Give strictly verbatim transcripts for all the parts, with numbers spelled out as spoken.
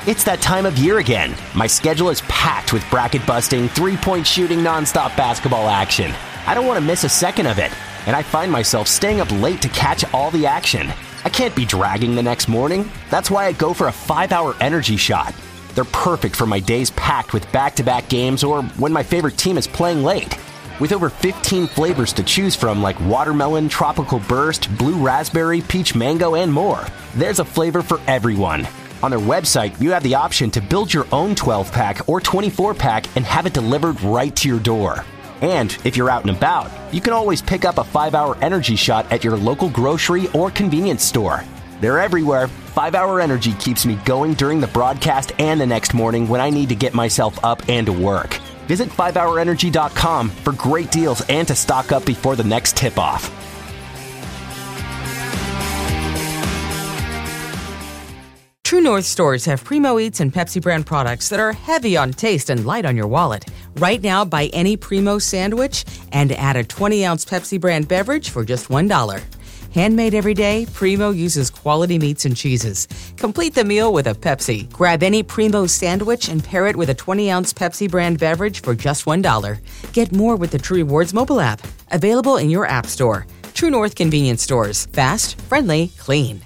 It's that time of year again. My schedule is packed with bracket-busting, three-point shooting, nonstop basketball action. I don't want to miss a second of it, and I find myself staying up late to catch all the action. I can't be dragging the next morning. That's why I go for a five-hour energy shot. They're perfect for my days packed with back-to-back games or when my favorite team is playing late. With over fifteen flavors to choose from like watermelon, tropical burst, blue raspberry, peach mango, and more, there's a flavor for everyone. On their website, you have the option to build your own twelve-pack or twenty-four pack and have it delivered right to your door. And if you're out and about, you can always pick up a five-hour energy shot at your local grocery or convenience store. They're everywhere. five-hour Energy keeps me going during the broadcast and the next morning when I need to get myself up and to work. Visit five hour energy dot com for great deals and to stock up before the next tip-off. True North stores have Primo Eats and Pepsi brand products that are heavy on taste and light on your wallet. Right now, buy any Primo sandwich and add a twenty ounce Pepsi brand beverage for just one dollar. Handmade every day, Primo uses quality meats and cheeses. Complete the meal with a Pepsi. Grab any Primo sandwich and pair it with a twenty ounce Pepsi brand beverage for just one dollar. Get more with the True Rewards mobile app. Available in your app store. True North convenience stores. Fast, friendly, clean.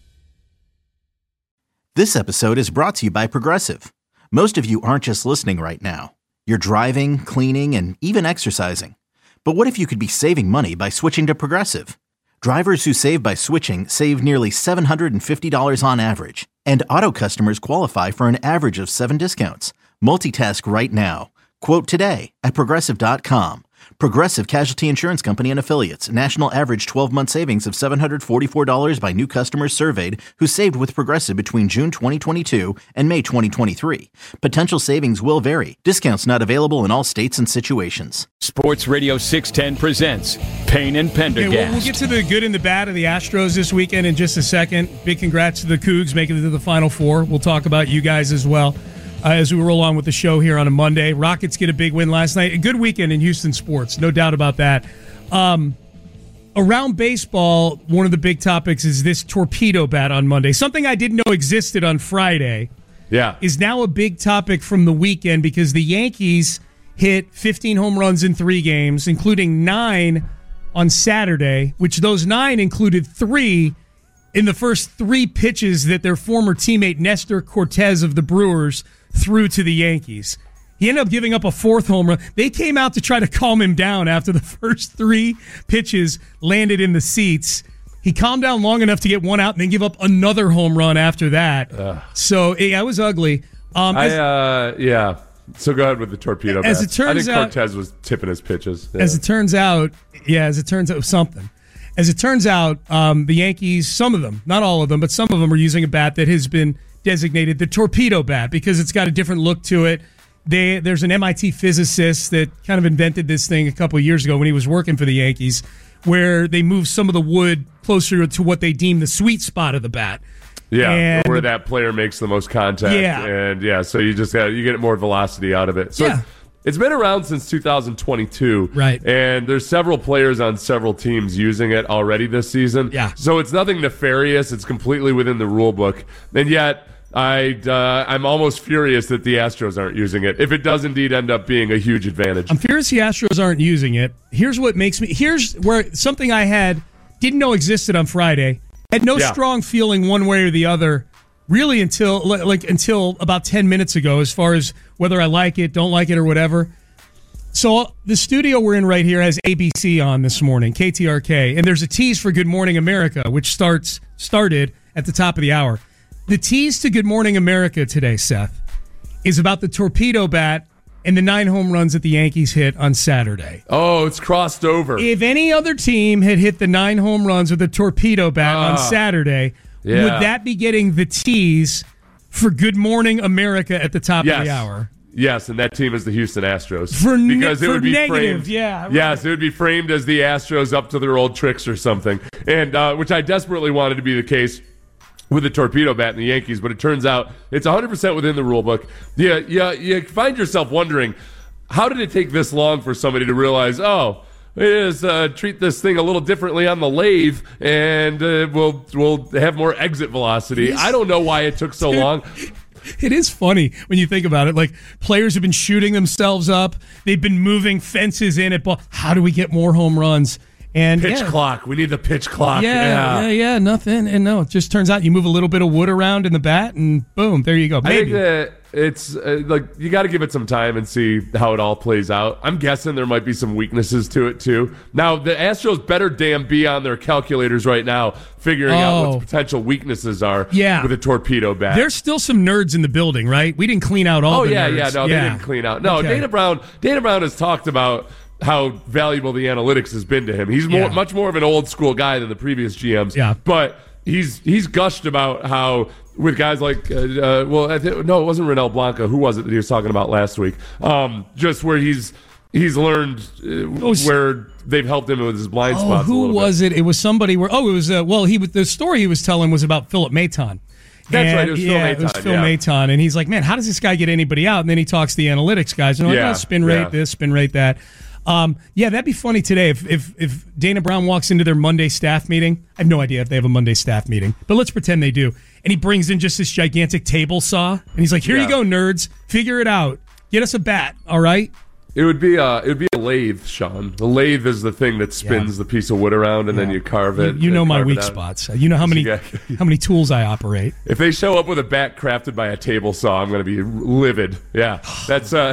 This episode is brought to you by Progressive. Most of you aren't just listening right now. You're driving, cleaning, and even exercising. But what if you could be saving money by switching to Progressive? Drivers who save by switching save nearly seven hundred fifty dollars on average. And auto customers qualify for an average of seven discounts. Multitask right now. Quote today at Progressive dot com. Progressive Casualty Insurance Company and Affiliates. National average twelve-month savings of seven hundred forty-four dollars by new customers surveyed who saved with Progressive between June twenty twenty-two and May twenty twenty-three. Potential savings will vary. Discounts not available in all states and situations. Sports Radio six ten presents Payne and Pendergast. Okay, well, we'll get to the good and the bad of the Astros this weekend in just a second. Big congrats to the Cougs making it to the Final Four. We'll talk about you guys as well. Uh, as we roll on with the show here on a Monday. Rockets get a big win last night. A good weekend in Houston sports, no doubt about that. Um, around baseball, one of the big topics is this torpedo bat on Monday. Something I didn't know existed on Friday yeah. is now a big topic from the weekend because the Yankees hit fifteen home runs in three games, including nine on Saturday, which those nine included three in the first three pitches that their former teammate Nestor Cortez of the Brewers threw to the Yankees. He ended up giving up a fourth home run. They came out to try to calm him down after the first three pitches landed in the seats. He calmed down long enough to get one out and then give up another home run after that. Ugh. So yeah, it was ugly. Um, I, as, uh, yeah. So go ahead with the torpedo. As bats. it turns I think out, Cortez was tipping his pitches. Yeah. As it turns out, yeah, as it turns out, something. As it turns out, um, the Yankees, some of them, not all of them, but some of them are using a bat that has been designated the torpedo bat because it's got a different look to it. They, there's an M I T physicist that kind of invented this thing a couple of years ago when he was working for the Yankees, where they moved some of the wood closer to what they deem the sweet spot of the bat. Yeah, and, where that player makes the most contact. Yeah. And yeah, so you just got you get more velocity out of it. So yeah. It's been around since two thousand twenty-two. Right. And there's several players on several teams using it already this season. Yeah. So it's nothing nefarious. It's completely within the rule book. And yet, I, uh, I'm almost furious that the Astros aren't using it, if it does indeed end up being a huge advantage. I'm furious the Astros aren't using it. Here's what makes me... Here's where something I had didn't know existed on Friday. Had no Yeah. strong feeling one way or the other, really until like until about ten minutes ago, as far as whether I like it, don't like it, or whatever. So the studio we're in right here has A B C on this morning, K T R K, and there's a tease for Good Morning America, which starts started at the top of the hour. The tease to Good Morning America today, Seth, is about the torpedo bat and the nine home runs that the Yankees hit on Saturday. Oh, it's crossed over. If any other team had hit the nine home runs with a torpedo bat Ah. on Saturday, Yeah. would that be getting the tease for Good Morning America at the top Yes. of the hour? Yes, and that team is the Houston Astros. For ne- because it for would be negative, framed, yeah, right. Yes, it would be framed as the Astros up to their old tricks or something, and uh, which I desperately wanted to be the case with the torpedo bat and the Yankees, but it turns out it's one hundred percent within the rule book. Yeah, yeah, you find yourself wondering, how did it take this long for somebody to realize, oh, is uh, treat this thing a little differently on the lathe, and uh, we'll we'll have more exit velocity. I don't know why it took so long. It is funny when you think about it. Like, players have been shooting themselves up. They've been moving fences in at ball. How do we get more home runs? And pitch yeah. clock. We need the pitch clock. Yeah, yeah, yeah, yeah, nothing. And no, it just turns out you move a little bit of wood around in the bat, and boom, there you go. Maybe. I think that it's uh, like you got to give it some time and see how it all plays out. I'm guessing there might be some weaknesses to it too. Now, the Astros better damn be on their calculators right now, figuring oh. out what the potential weaknesses are yeah. with a torpedo bat. There's still some nerds in the building, right? We didn't clean out all oh, the yeah, nerds. yeah, no, yeah. they didn't clean out. No, okay. Dana Brown. Dana Brown has talked about how valuable the analytics has been to him. He's more, yeah. much more of an old school guy than the previous G Ms. Yeah. But he's he's gushed about how with guys like, uh, uh, well, I th- no, it wasn't Renel Blanca. Who was it that he was talking about last week? Um, just where he's he's learned uh, oh, where they've helped him with his blind oh, spots. Who a was bit. it? It was somebody where. Oh, it was. Uh, well, he the story he was telling was about Philip Maton. That's and, right. It was Phil yeah, Maton. It was Phil yeah. Maton, and he's like, "Man, how does this guy get anybody out?" And then he talks to the analytics guys, and they're like, Yeah, "Oh, spin rate yeah. this, spin rate that." Um, yeah, that'd be funny today if, if if Dana Brown walks into their Monday staff meeting. I have no idea if they have a Monday staff meeting, but let's pretend they do. And he brings in just this gigantic table saw, and he's like, "Here Yeah. you go, nerds. Figure it out. Get us a bat, all right?" It would be a it would be a lathe, Sean. The lathe is the thing that spins Yeah. the piece of wood around, and Yeah. then you carve it. You, you know and my carve it weak out. spots. You know how many Yeah. how many tools I operate. If they show up with a bat crafted by a table saw, I'm going to be livid. Yeah, that's uh,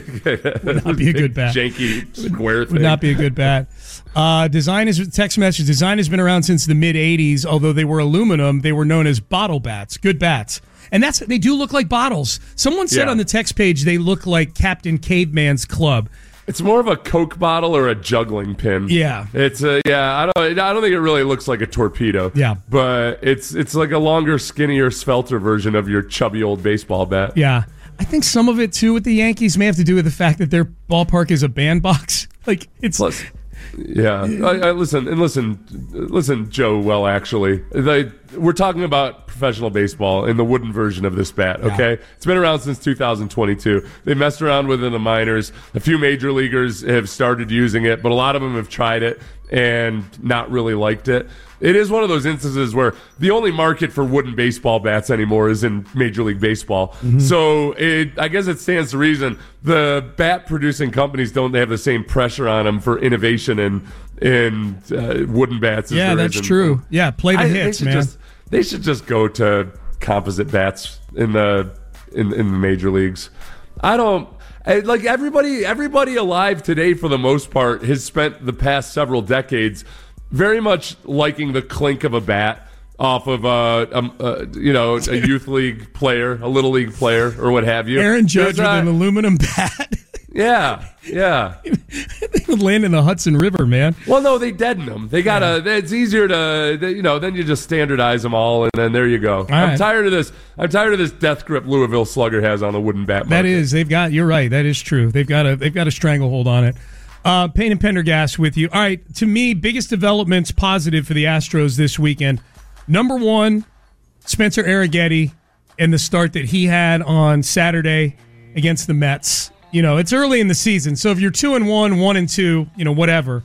Would not be a good bat. Janky square thing. Would not be a good bat. Uh, design is text message. Design has been around since the mid eighties. Although they were aluminum, they were known as bottle bats. Good bats, and that's they do look like bottles. Someone said Yeah. on the text page they look like Captain Caveman's club. It's more of a Coke bottle or a juggling pin. Yeah. it's a yeah. I don't. I don't think it really looks like a torpedo. Yeah. but it's it's like a longer, skinnier, svelter version of your chubby old baseball bat. Yeah, I think some of it too with the Yankees may have to do with the fact that their ballpark is a bandbox. Like it's. Plus, yeah. I, I listen and listen, listen, Joe. Well, actually, they, we're talking about professional baseball in the wooden version of this bat. Okay, Yeah. it's been around since two thousand twenty-two. They messed around with it in the minors. A few major leaguers have started using it, but a lot of them have tried it and not really liked it. It is one of those instances where the only market for wooden baseball bats anymore is in Major League Baseball. Mm-hmm. So it, I guess it stands to reason the bat producing companies don't have the same pressure on them for innovation in in uh, wooden bats. As Yeah, there that's is in- true. Yeah, play the I- hits, they should man. Just, they should just go to composite bats in the in, in the major leagues. I don't. I- Like everybody, everybody alive today, for the most part, has spent the past several decades very much liking the clink of a bat off of a, um, uh, you know, a youth league player, a little league player, or what have you. Aaron Judge There's, with uh, an aluminum bat. yeah, yeah. They would land in the Hudson River, man. Well, no, they deaden them. They gotta. It's easier to, they- you know. Then you just standardize them all, and then there you go. I'm right. tired of this. I'm tired of this death grip Louisville Slugger has on the wooden bat. That market. is, they've got. You're right. That is true. They've got a. They've got a stranglehold on it. Uh, Payne and Pendergast with you. All right. To me, biggest developments positive for the Astros this weekend. Number one, Spencer Arrighetti and the start that he had on Saturday against the Mets. You know, it's early in the season, so if you're two and one, one and two, you know, whatever.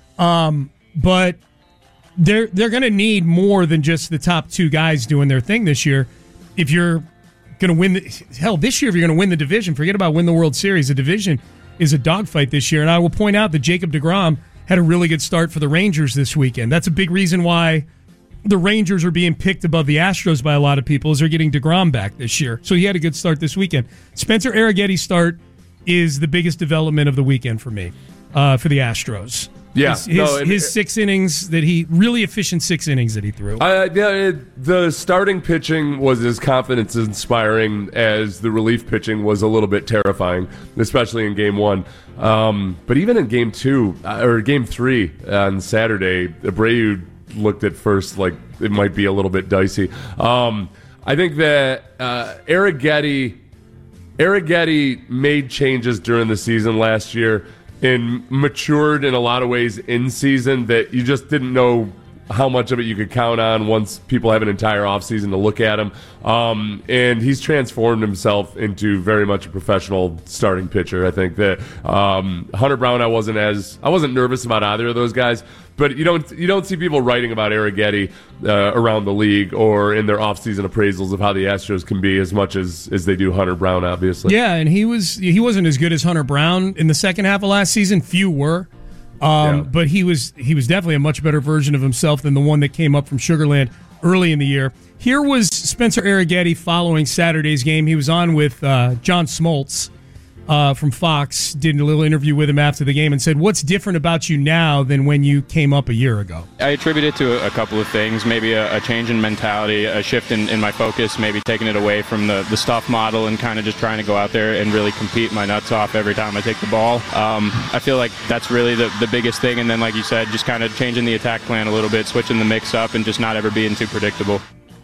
Um, but they're they're going to need more than just the top two guys doing their thing this year. If you're going to win, the, hell, this year if you're going to win the division, forget about win the World Series. The division is a dogfight this year, and I will point out that Jacob deGrom had a really good start for the Rangers this weekend. That's a big reason why the Rangers are being picked above the Astros by a lot of people, is they're getting DeGrom back this year. So he had a good start this weekend. Spencer Arrighetti's start is the biggest development of the weekend for me, uh, for the Astros. Yeah, his, his, no, and- his six innings that he really efficient six innings that he threw. Uh, yeah, it, the starting pitching was as confidence inspiring as the relief pitching was a little bit terrifying, especially in game one. Um, but even in game two, uh, or game three on Saturday, Abreu looked at first like it might be a little bit dicey. Um, I think that uh, Arrighetti, Arrighetti made changes during the season last year and matured in a lot of ways in season that you just didn't know how much of it you could count on once people have an entire offseason to look at him. Um, and he's transformed himself into very much a professional starting pitcher. I think that um, Hunter Brown, I wasn't as I wasn't nervous about either of those guys. But you don't you don't see people writing about Arrighetti uh, around the league or in their offseason appraisals of how the Astros can be as much as, as they do Hunter Brown, obviously. Yeah, and he was he wasn't as good as Hunter Brown in the second half of last season. Few were. Um, yeah. But he was he was definitely a much better version of himself than the one that came up from Sugar Land early in the year. Here was Spencer Arrighetti following Saturday's game. He was on with uh, John Smoltz uh, from Fox, did a little interview with him after the game and said, what's different about you now than when you came up a year ago? I attribute it to a couple of things, maybe a, a change in mentality, a shift in, in my focus, maybe taking it away from the, the stuff model and kind of just trying to go out there and really compete my nuts off every time I take the ball. Um, I feel like that's really the, the biggest thing. And then, like you said, just kind of changing the attack plan a little bit, switching the mix up, and just not ever being too predictable.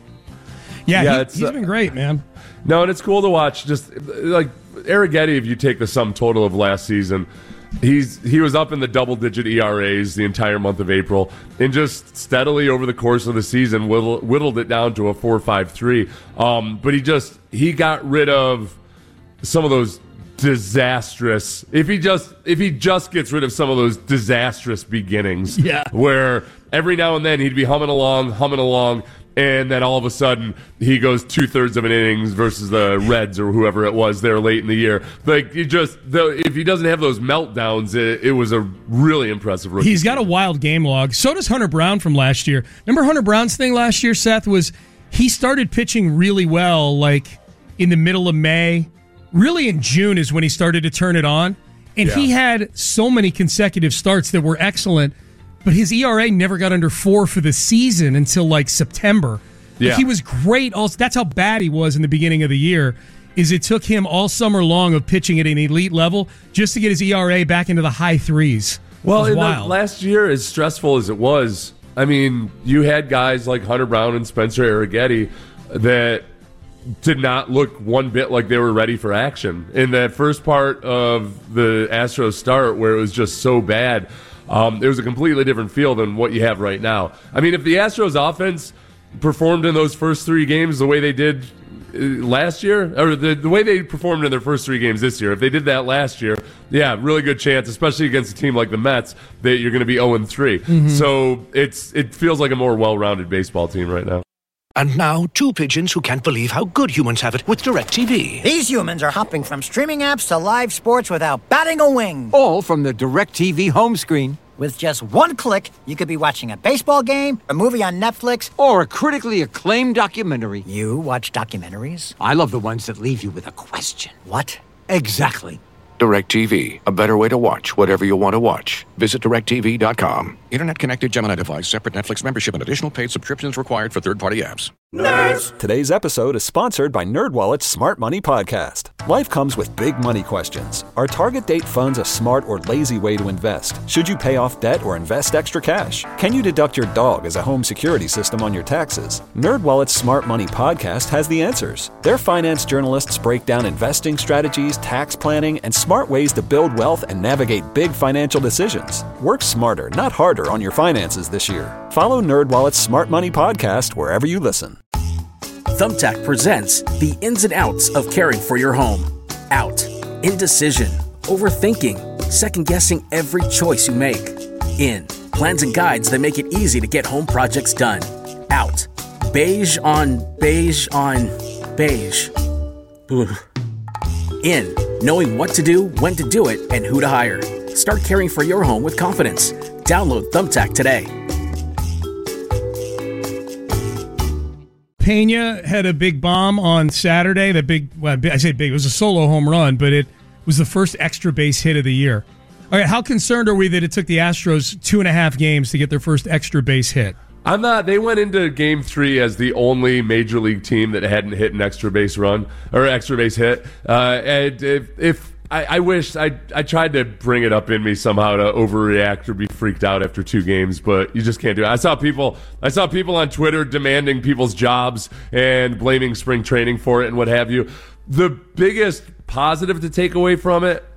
Yeah, yeah he, it's, he's uh, been great, man. No, and it's cool to watch. Just like Arrighetti, if you take the sum total of last season, he's he was up in the double-digit E R As the entire month of April, and just steadily over the course of the season whittled, whittled it down to a four point five three. Um, but he just he got rid of some of those disastrous. If he just if he just gets rid of some of those disastrous beginnings, yeah, where every now and then he'd be humming along, humming along. And then all of a sudden, he goes two-thirds of an innings versus the Reds or whoever it was there late in the year. Like, you just, the, if he doesn't have those meltdowns, it, it was a really impressive rookie. He's got a wild game log. So does Hunter Brown from last year. Remember Hunter Brown's thing last year, Seth, was he started pitching really well, like, in the middle of May. Really in June is when he started to turn it on. And yeah. he had so many consecutive starts that were excellent. But his E R A never got under four for the season until like September. Yeah. Like he was great. Also, that's how bad he was in the beginning of the year. Is it took him all summer long of pitching at an elite level just to get his E R A back into the high threes. Well, in the last year, as stressful as it was, I mean, you had guys like Hunter Brown and Spencer Arrighetti that did not look one bit like they were ready for action in that first part of the Astros start, where it was just so bad. Um, it was a completely different feel than what you have right now. I mean, if the Astros offense performed in those first three games the way they did last year, or the, the way they performed in their first three games this year, if they did that last year, yeah, really good chance, especially against a team like the Mets, that you're going to be oh and three. Mm-hmm. So it's it feels like a more well-rounded baseball team right now. And now, two pigeons who can't believe how good humans have it with DirecTV. These humans are hopping from streaming apps to live sports without batting a wing. All from the DirecTV home screen. With just one click, you could be watching a baseball game, a movie on Netflix, or a critically acclaimed documentary. You watch documentaries? I love the ones that leave you with a question. What? Exactly. DirecTV, a better way to watch whatever you want to watch. Visit direct T V dot com. Internet connected Gemini device, separate Netflix membership, and additional paid subscriptions required for third-party apps. Nerds! Today's episode is sponsored by NerdWallet's Smart Money Podcast. Life comes with big money questions. Are target date funds a smart or lazy way to invest? Should you pay off debt or invest extra cash? Can you deduct your dog as a home security system on your taxes? NerdWallet's Smart Money Podcast has the answers. Their finance journalists break down investing strategies, tax planning, and smart ways to build wealth and navigate big financial decisions. Work smarter, not harder, on your finances this year. Follow NerdWallet's Smart Money Podcast wherever you listen. Thumbtack presents the ins and outs of caring for your home. Out. Indecision. Overthinking. Second-guessing every choice you make. In. Plans and guides that make it easy to get home projects done. Out. Beige on beige on beige. Ugh. In. Knowing what to do, when to do it, and who to hire. Start caring for your home with confidence. Download Thumbtack today. Pena had a big bomb on Saturday. That big, well, I say big, it was a solo home run, but it was the first extra base hit of the year. All right, how concerned are we that it took the Astros two and a half games to get their first extra base hit? I'm not. They went into game three as the only major league team that hadn't hit an extra base run or extra base hit. Uh, and if, if I, I wish I I tried to bring it up in me somehow to overreact or be freaked out after two games, but you just can't do it. I saw people. I saw people on Twitter demanding people's jobs and blaming spring training for it and what have you. The biggest positive to take away from it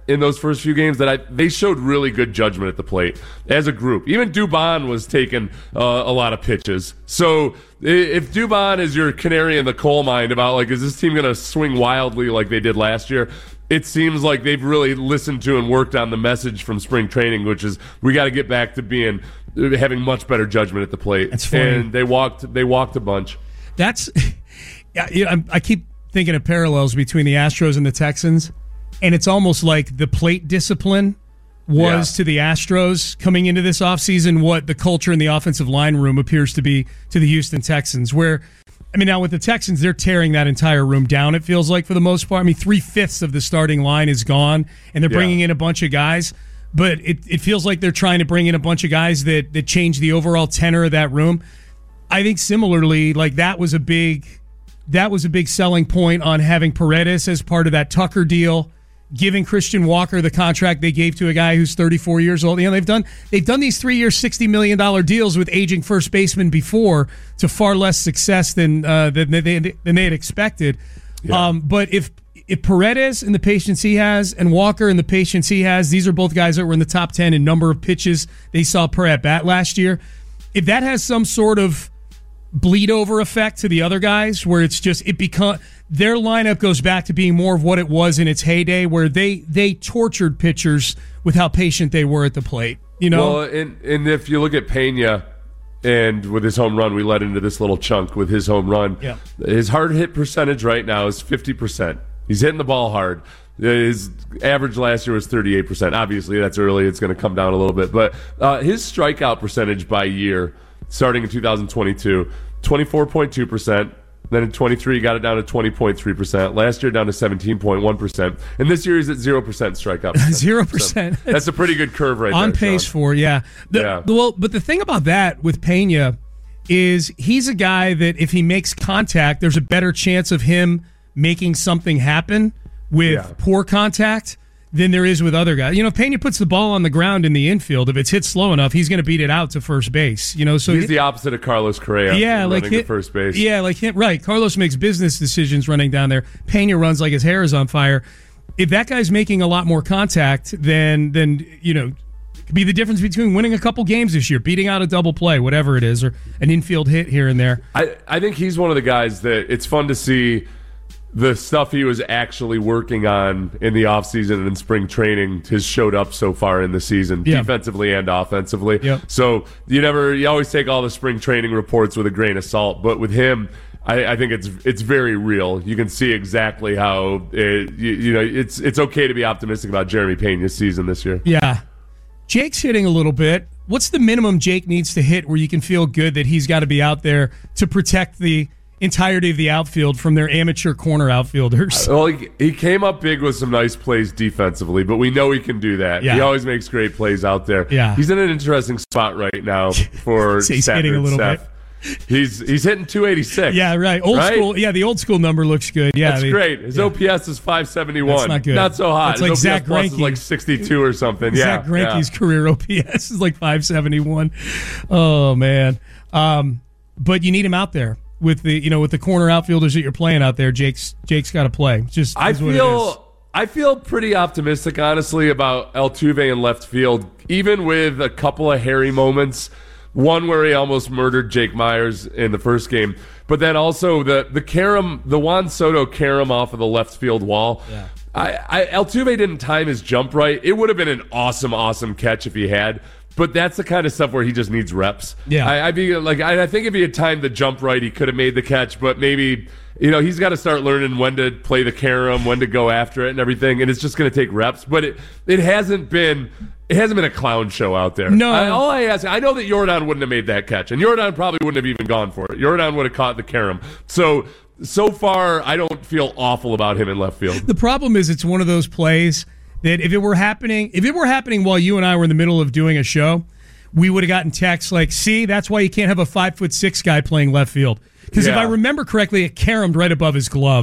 in those first few games that I they showed really good judgment at the plate as a group. Even Dubon was taking uh, a lot of pitches. So if Dubon is your canary in the coal mine about, like, is this team going to swing wildly like they did last year? It seems like they've really listened to and worked on the message from spring training, which is we got to get back to being having much better judgment at the plate. That's funny. And they walked they walked a bunch. That's yeah. I keep thinking of parallels between the Astros and the Texans, and it's almost like the plate discipline was yeah. to the Astros coming into this offseason what the culture in the offensive line room appears to be to the Houston Texans, where, I mean, now with the Texans, they're tearing that entire room down, it feels like, for the most part. I mean, three-fifths of the starting line is gone, and they're bringing yeah. in a bunch of guys, but it, it feels like they're trying to bring in a bunch of guys that, that change the overall tenor of that room. I think similarly, like, that was a big that was a big selling point on having Paredes as part of that Tucker deal, giving Christian Walker the contract they gave to a guy who's thirty-four years old. You know, they've done they've done these three-year, sixty million dollars deals with aging first basemen before to far less success than uh, than they than they had expected. Yeah. Um, but if if Paredes and the patience he has, and Walker and the patience he has, these are both guys that were in the top ten in number of pitches they saw per at bat last year. If that has some sort of bleed over effect to the other guys, where it's just it become their lineup goes back to being more of what it was in its heyday, where they they tortured pitchers with how patient they were at the plate. You know, well, and and if you look at Pena and with his home run, we led into this little chunk with his home run. Yeah. His hard hit percentage right now is fifty percent. He's hitting the ball hard. His average last year was thirty-eight percent. Obviously, that's early. It's going to come down a little bit, but uh, his strikeout percentage by year, starting in two thousand twenty-two, twenty-four point two percent. Then in twenty-three, he got it down to twenty point three percent. Last year, down to seventeen point one percent. And this year, he's at zero percent strikeout percent. zero percent. So that's a pretty good curve right on there. On pace Sean. for, yeah. The, yeah. The, well, but the thing about that with Pena is he's a guy that if he makes contact, there's a better chance of him making something happen with Yeah. poor contact than there is with other guys. You know, if Pena puts the ball on the ground in the infield, if it's hit slow enough, he's going to beat it out to first base. You know, so he's he, the opposite of Carlos Correa. Yeah, like running hit, to first base. Yeah, like him. Right. Carlos makes business decisions running down there. Pena runs like his hair is on fire. If that guy's making a lot more contact, then then you know, it could be the difference between winning a couple games this year, beating out a double play, whatever it is, or an infield hit here and there. I, I think he's one of the guys that it's fun to see the stuff he was actually working on in the offseason and in spring training has showed up so far in the season, yeah. defensively and offensively. Yep. So you never, you always take all the spring training reports with a grain of salt, but with him, I, I think it's it's very real. You can see exactly how it, you, you know it's it's okay to be optimistic about Jeremy Pena's season this year. Yeah, Jake's hitting a little bit. What's the minimum Jake needs to hit where you can feel good that he's got to be out there to protect the entirety of the outfield from their amateur corner outfielders? Well, he, he came up big with some nice plays defensively, but we know he can do that. Yeah. He always makes great plays out there. Yeah. He's in an interesting spot right now for So he's Stafford hitting a little Seth. bit. He's he's hitting two eighty-six. Yeah, right. Old right? school. Yeah, the old school number looks good. Yeah, That's the, great. His yeah. O P S is five seventy-one. That's not good. Not so hot. That's His like O P S Zach plus is Greinke. like sixty-two or something. Zach yeah, Greinke's yeah. career O P S is like five seventy-one. Oh man. Um, but you need him out there with the you know with the corner outfielders that you're playing out there. Jake's Jake's got to play. Just I is what it is. feel I feel pretty optimistic, honestly, about Altuve in left field, even with a couple of hairy moments. One where he almost murdered Jake Myers in the first game, but then also the the carom, the Juan Soto carom off of the left field wall. Yeah. I, I Altuve didn't time his jump right. It would have been an awesome, awesome catch if he had. But that's the kind of stuff where he just needs reps. Yeah. I, I'd be like, I, I think if he had timed the jump right, he could have made the catch. But maybe, you know, he's got to start learning when to play the carom, when to go after it, and everything. And it's just going to take reps. But it it hasn't been. It hasn't been a clown show out there. No. I, all I ask, I know that Yordan wouldn't have made that catch, and Yordan probably wouldn't have even gone for it. Yordan would have caught the carom. So, so far, I don't feel awful about him in left field. The problem is it's one of those plays that if it were happening, if it were happening while you and I were in the middle of doing a show, we would have gotten texts like, see, that's why you can't have a five foot six guy playing left field. Because Yeah. if I remember correctly, it caromed right above his glove.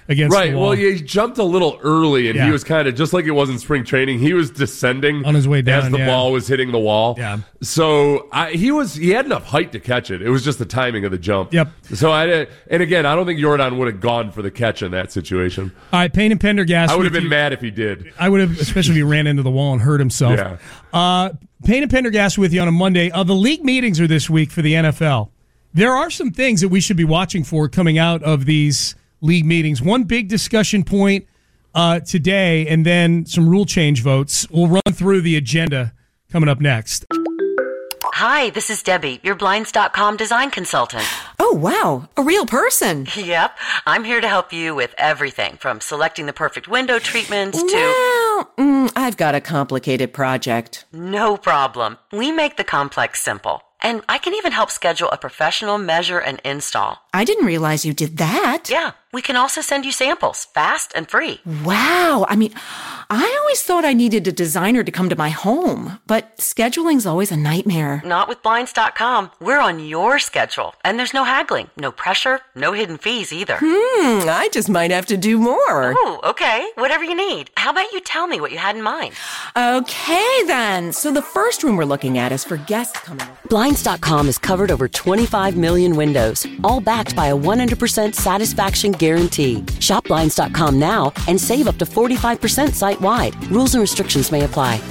against right. the wall. Well, he jumped a little early, and Yeah. he was kind of just like it was in spring training. He was descending on his way down as the yeah. ball was hitting the wall. Yeah. So I, he was he had enough height to catch it. It was just the timing of the jump. Yep. So I did, and again, I don't think Jordan would have gone for the catch in that situation. All right, Payne and Pendergast. I would have with been you. mad if he did. I would have, especially if he ran into the wall and hurt himself. Yeah. Uh, Payne and Pendergast with you on a Monday. Uh, the league meetings are this week for the N F L. There are some things that we should be watching for coming out of these league meetings. One big discussion point uh, today, and then some rule change votes. We'll run through the agenda coming up next. Hi, this is Debbie, your Blinds dot com design consultant. Oh, wow. A real person. Yep. I'm here to help you with everything from selecting the perfect window treatments to... Well, mm, I've got a complicated project. No problem. We make the complex simple. And I can even help schedule a professional measure and install. I didn't realize you did that. Yeah. We can also send you samples, fast and free. Wow. I mean, I always thought I needed a designer to come to my home, but scheduling's always a nightmare. Not with Blinds dot com. We're on your schedule. And there's no haggling, no pressure, no hidden fees either. Hmm, I just might have to do more. Oh, okay. Whatever you need. How about you tell me what you had in mind? Okay, then. So the first room we're looking at is for guests coming over. Blinds dot com has covered over twenty-five million windows, all backed by a one hundred percent satisfaction guarantee. Shop Blinds dot com now and save up to forty-five percent site-wide. Rules and restrictions may apply.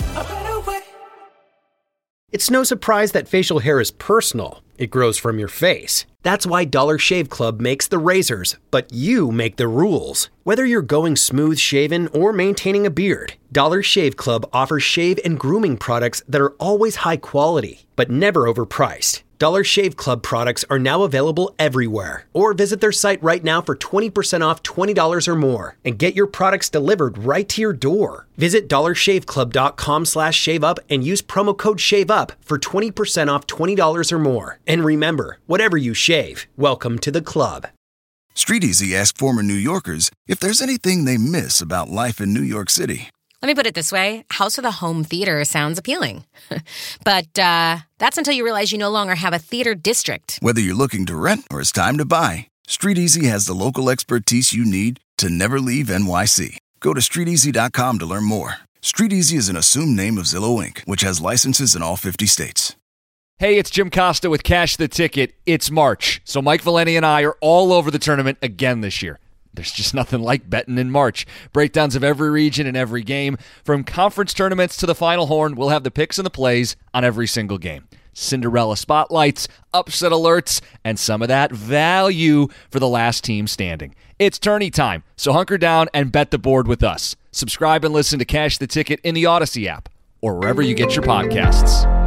It's no surprise that facial hair is personal. It grows from your face. That's why Dollar Shave Club makes the razors, but you make the rules. Whether you're going smooth shaven or maintaining a beard, Dollar Shave Club offers shave and grooming products that are always high quality, but never overpriced. Dollar Shave Club products are now available everywhere. Or visit their site right now for twenty percent off twenty dollars or more and get your products delivered right to your door. Visit dollar shave club dot com slash shave up and use promo code SHAVEUP for twenty percent off twenty dollars or more. And remember, whatever you shave, welcome to the club. StreetEasy asked former New Yorkers if there's anything they miss about life in New York City. Let me put it this way. House with a home theater sounds appealing. But uh, that's until you realize you no longer have a theater district. Whether you're looking to rent or it's time to buy, StreetEasy has the local expertise you need to never leave N Y C. Go to street easy dot com to learn more. StreetEasy is an assumed name of Zillow Incorporated, which has licenses in all fifty states. Hey, it's Jim Costa with Cash the Ticket. It's March, so Mike Valeni and I are all over the tournament again this year. There's just nothing like betting in March. Breakdowns of every region and every game. From conference tournaments to the Final Horn, we'll have the picks and the plays on every single game. Cinderella spotlights, upset alerts, and some of that value for the last team standing. It's tourney time, so hunker down and bet the board with us. Subscribe and listen to Cash the Ticket in the Odyssey app or wherever you get your podcasts.